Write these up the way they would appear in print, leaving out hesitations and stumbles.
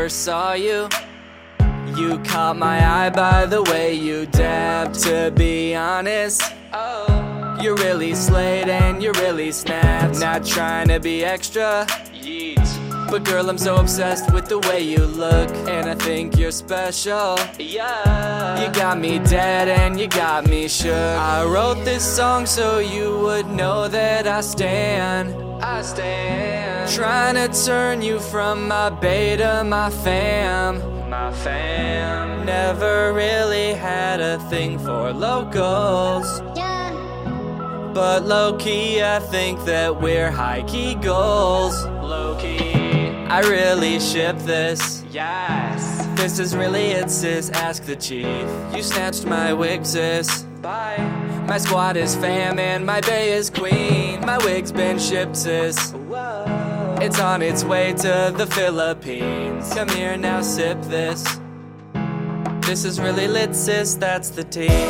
first saw you, you caught my eye by the way you dabbed. To be honest, you really slayed and you really snapped. Not trying to be extra, but girl, I'm so obsessed with the way you look, and I think you're special. Yeah, you got me dead and you got me shook. I wrote this song so you would know that I stand. Trying to turn you from my beta, my fam. Never really had a thing for locals, but low-key I think that we're high-key goals. Low-key, I really ship this. Yes, this is really it, sis. Ask the chief. You snatched my wig, sis. Bye. My squad is fam and my bae is queen. My wig's been shipped, sis. Whoa. It's on its way to the Philippines. Come here now, sip this. This is really lit, sis. That's the tea.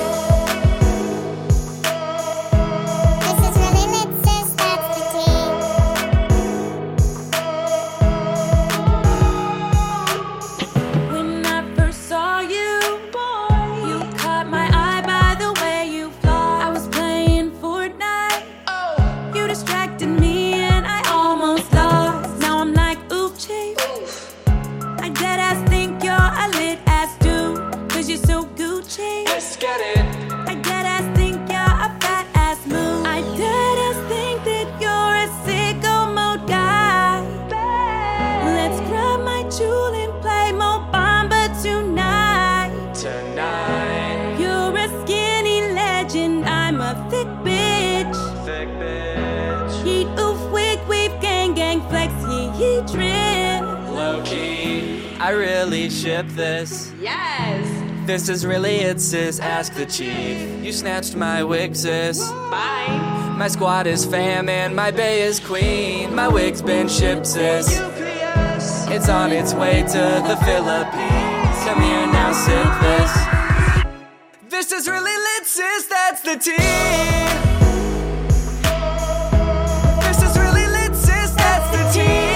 Let's get it. I deadass think you're a fat ass move. I deadass think that you're a sicko mode guy. Let's grab my jewel and play Mo Bamba tonight. You're a skinny legend, I'm a thick bitch. Heat oof wig weave gang flex he drip. Low key, I really ship this. Yes. This is really it, sis. Ask the chief. You snatched my wig, sis. Bye. My squad is fam and my bae is queen. My wig's been shipped, sis. It's on its way to the Philippines. Come here now, sip this. This is really lit, sis. That's the tea. This is really lit, sis. That's the tea.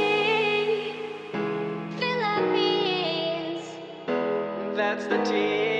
That's the tea.